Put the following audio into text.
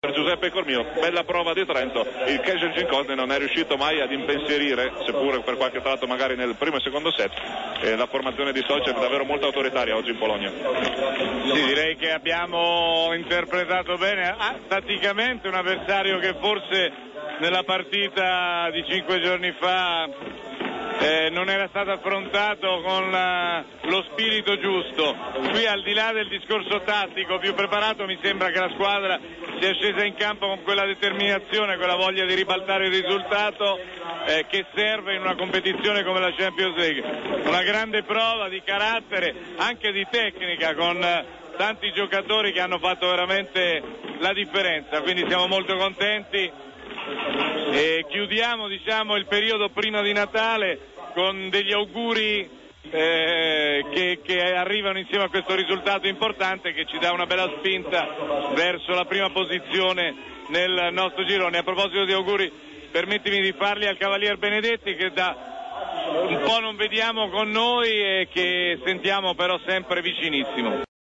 Per Giuseppe Cormio, bella prova di Trento, il Kejel Ginkolde non è riuscito mai ad impensierire, seppure per qualche tratto magari nel primo e secondo set, la formazione di Sochi è davvero molto autoritaria oggi in Polonia. Sì, direi che abbiamo interpretato bene, tatticamente un avversario che forse nella partita di 5 giorni fa non era stato affrontato con lo spirito giusto. Qui, al di là del discorso tattico più preparato, mi sembra che la squadra sia scesa in campo con quella determinazione, quella voglia di ribaltare il risultato che serve in una competizione come la Champions League. Una grande prova di carattere, anche di tecnica, con tanti giocatori che hanno fatto veramente la differenza, quindi siamo molto contenti. E chiudiamo, il periodo prima di Natale con degli auguri che arrivano insieme a questo risultato importante che ci dà una bella spinta verso la prima posizione nel nostro girone. A proposito di auguri, permettimi di farli al Cavalier Benedetti, che da un po' non vediamo con noi e che sentiamo però sempre vicinissimo.